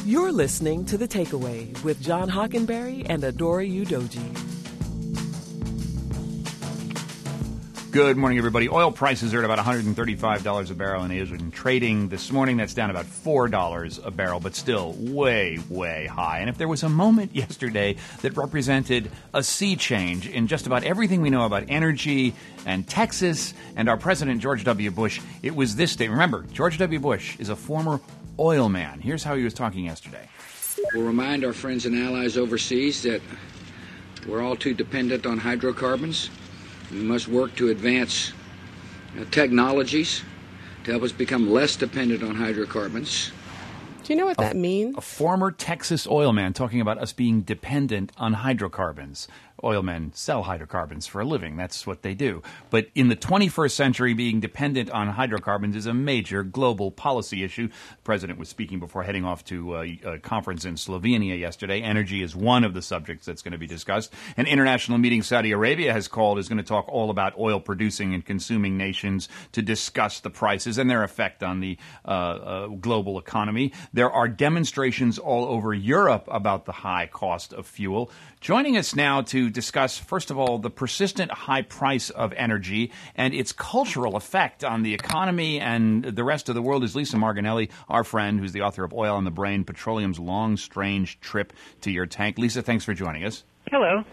You're listening to The Takeaway with John Hockenberry and Adora Udoji. Good morning, everybody. Oil prices are at about $135 a barrel in Asian trading this morning. That's down about $4 a barrel, but still way, way high. And if there was a moment yesterday that represented a sea change in just about everything we know about energy and Texas and our President, George W. Bush, it was this day. Remember, George W. Bush is a former oil man. Here's how he was talking yesterday. We'll remind our friends and allies overseas that we're all too dependent on hydrocarbons. We must work to advance technologies to help us become less dependent on hydrocarbons. Do you know what that means? A former Texas oil man talking about us being dependent on hydrocarbons. Oil men sell hydrocarbons for a living. That's what they do. But in the 21st century, being dependent on hydrocarbons is a major global policy issue. The president was speaking before heading off to a conference in Slovenia yesterday. Energy is one of the subjects that's going to be discussed. An international meeting Saudi Arabia has called is going to talk all about oil-producing and consuming nations to discuss the prices and their effect on the global economy. There are demonstrations all over Europe about the high cost of fuel. Joining us now to discuss, first of all, the persistent high price of energy and its cultural effect on the economy and the rest of the world is Lisa Margonelli, our friend, who's the author of Oil on the Brain, Petroleum's Long, Strange Trip to Your Tank. Lisa, thanks for joining us. Hello.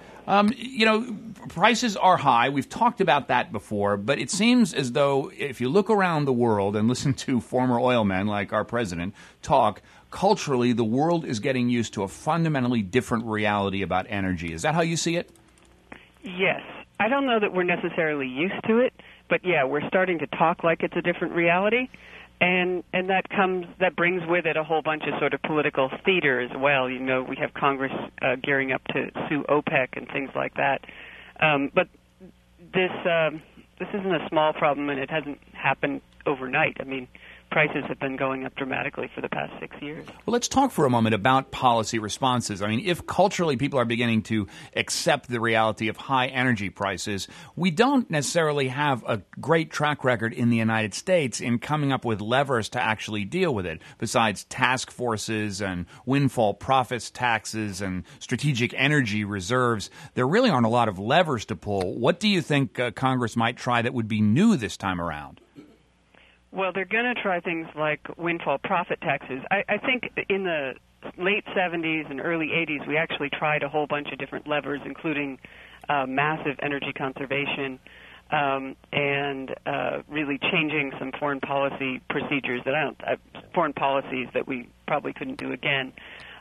Prices are high. We've talked about that before, but it seems as though if you look around the world and listen to former oil men like our president talk, culturally, the world is getting used to a fundamentally different reality about energy. Is that how you see it? Yes. I don't know that we're necessarily used to it, but yeah, we're starting to talk like it's a different reality. And that brings with it a whole bunch of sort of political theater as well. You know, we have Congress gearing up to sue OPEC and things like that. But this isn't a small problem, and it hasn't happened overnight. I mean, prices have been going up dramatically for the past 6 years. Well, let's talk for a moment about policy responses. I mean, if culturally people are beginning to accept the reality of high energy prices, we don't necessarily have a great track record in the United States in coming up with levers to actually deal with it. Besides task forces and windfall profits taxes and strategic energy reserves, there really aren't a lot of levers to pull. What do you think Congress might try that would be new this time around? Well, they're going to try things like windfall profit taxes. I think in the late 70s and early 80s, we actually tried a whole bunch of different levers, including massive energy conservation and really changing some foreign policy procedures foreign policies that we probably couldn't do again.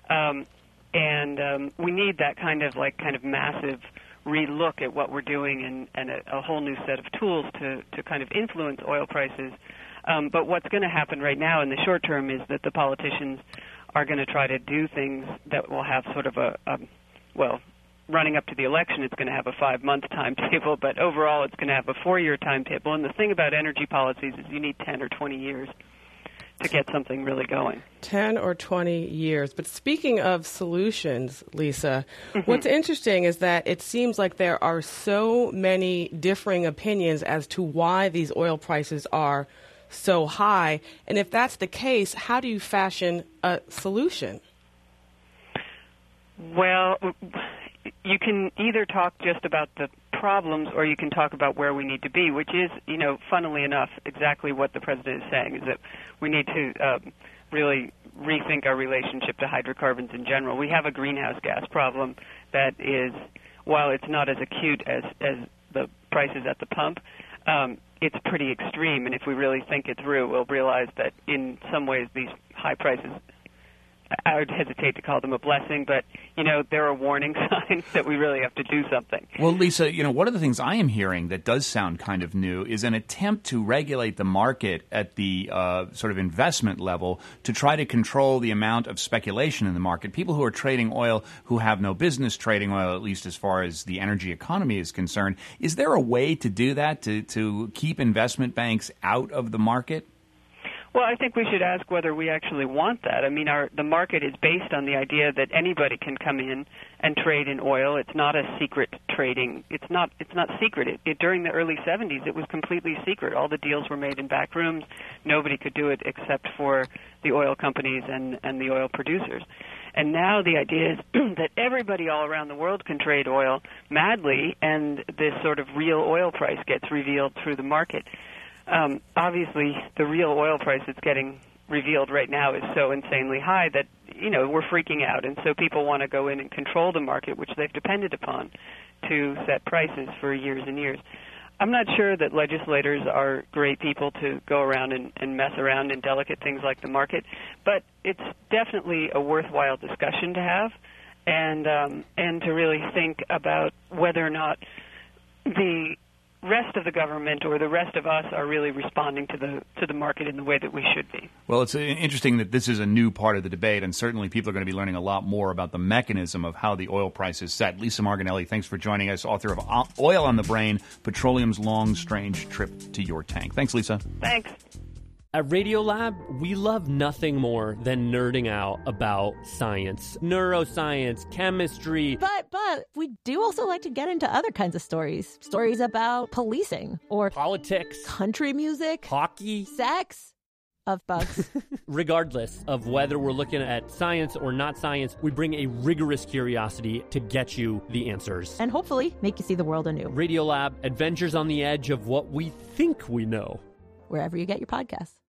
We need that kind of massive relook at what we're doing and a whole new set of tools to kind of influence oil prices. But what's going to happen right now in the short term is that the politicians are going to try to do things that will have sort of running up to the election, it's going to have a 5-month timetable, but overall it's going to have a 4-year timetable. And the thing about energy policies is you need 10 or 20 years to get something really going. 10 or 20 years. But speaking of solutions, Lisa, what's interesting is that it seems like there are so many differing opinions as to why these oil prices are so high. And if that's the case, how do you fashion a solution? Well, you can either talk just about the problems or you can talk about where we need to be, which is, funnily enough, exactly what the president is saying, is that we need to really rethink our relationship to hydrocarbons in general. We have a greenhouse gas problem that is, while it's not as acute as the prices at the pump, it's pretty extreme, and if we really think it through, we'll realize that in some ways these high prices, I would hesitate to call them a blessing, but, there are warning signs that we really have to do something. Well, Lisa, one of the things I am hearing that does sound kind of new is an attempt to regulate the market at the sort of investment level to try to control the amount of speculation in the market. People who are trading oil who have no business trading oil, at least as far as the energy economy is concerned. Is there a way to do that, to keep investment banks out of the market? Well, I think we should ask whether we actually want that. I mean, the market is based on the idea that anybody can come in and trade in oil. It's not a secret trading. It's not secret. During the early 70s, it was completely secret. All the deals were made in back rooms. Nobody could do it except for the oil companies and the oil producers. And now the idea is that everybody all around the world can trade oil madly, and this sort of real oil price gets revealed through the market. Obviously, the real oil price that's getting revealed right now is so insanely high that, we're freaking out. And so people want to go in and control the market, which they've depended upon to set prices for years and years. I'm not sure that legislators are great people to go around and mess around in delicate things like the market, but it's definitely a worthwhile discussion to have, and to really think about whether or not the rest of the government or the rest of us are really responding to the market in the way that we should be. Well, it's interesting that this is a new part of the debate, and certainly people are going to be learning a lot more about the mechanism of how the oil price is set. Lisa Margonelli, thanks for joining us, author of Oil on the Brain, Petroleum's Long, Strange Trip to Your Tank. Thanks, Lisa. Thanks. At Radiolab, we love nothing more than nerding out about science, neuroscience, chemistry. But we do also like to get into other kinds of stories. Stories about policing or politics, country music, hockey, sex, of bugs. Regardless of whether we're looking at science or not science, we bring a rigorous curiosity to get you the answers. And hopefully make you see the world anew. Radiolab, adventures on the edge of what we think we know. Wherever you get your podcasts.